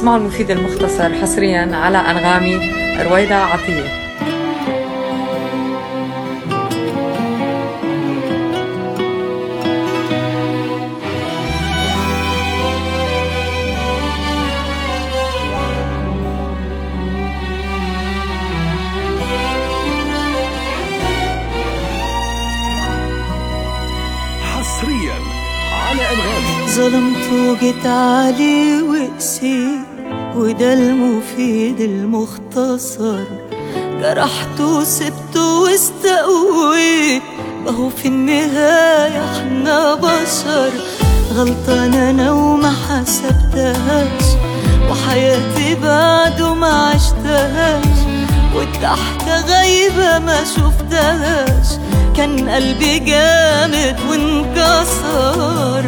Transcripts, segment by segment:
اسمعوا المفيد المختصر حصريا على أنغامي رويدة عطية. حصريا على أنغامي. ظلمت وجيت عليه وقسيت، وده المفيد المختصر. جرحته وسبته واستقويت، وهو في النهاية احنا بشر. غلطان انا وما حسبتهاش، وحياتي بعده ما عشتهاش، والضحكة غايبة ما شفتهاش. كان قلبي جامد وانكسر.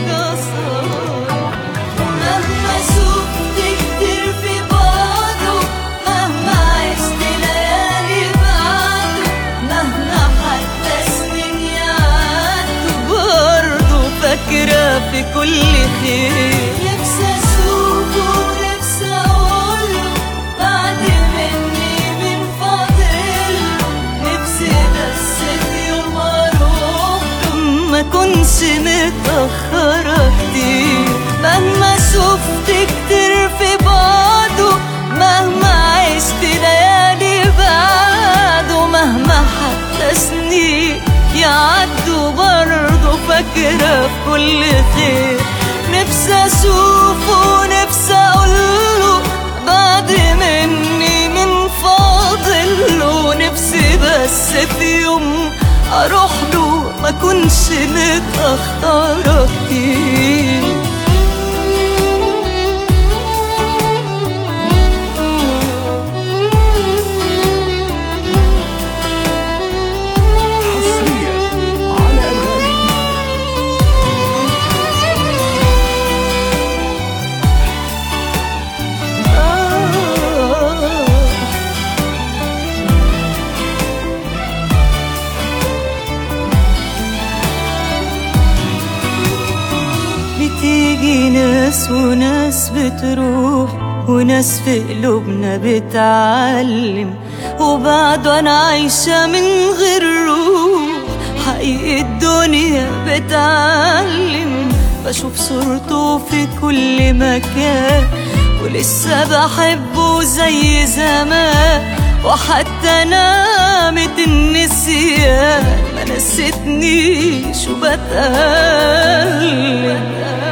مهما شفت كتير في بعضه، مهما عشت ليالي بعده، مهما حتى سنين يعدوا، برضه فاكرة في كل خير. نفسي اشوفه ونفسي اقوله بعد مني من فاضله، نفسي بس في يوم اروحله ما كنش متأخرة كتير. مهما شفت كتير في بعضه، مهما عشت ليالي بعده، مهما حتى سنين يعدوا، برضه فاكرة في كل خير. نفسي اشوفه ونفسي اقوله بعد مني من فاضله، نفسي بس في يوم اروح له ما كنش متأخرة كتير. حصريا على أنغامي. بتيجي ناس وناس بتروح، وناس في قلوبنا بتعلم، وبعده انا عايشة من غير روح. حقيقة الدنيا بتعلم، بشوف صورته في كل مكان، ولسه بحبه زي زمان. وحتى نامت النسيان ما نستنيش وبتألم.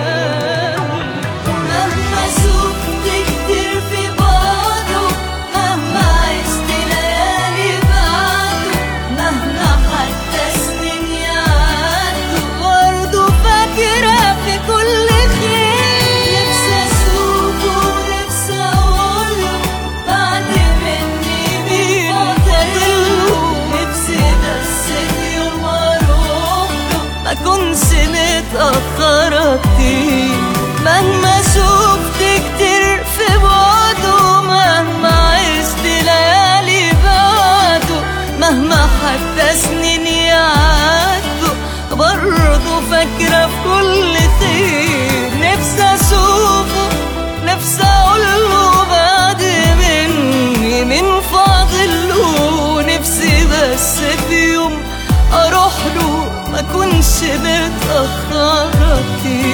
مهما شفت كتير في بعضه، مهما عشت ليالي بعده، مهما حتى سنين يعدوا، برضه فاكرة في كل خير. نفسي اشوفه ونفسي اقوله بعد مني بيفضله، نفسي بس في يوم اروحله ما كنش متأخرة كتير. مهما شفت كتير في بعده، مهما عشت ليالي بعده، مهما حتى سنين يعدوا، برضه فاكرة في كل خير. نفسي اشوفه نفسي اقوله بعد مني من فاضله، نفسي بس في يوم اروح له ما كنش متأخرة كتير.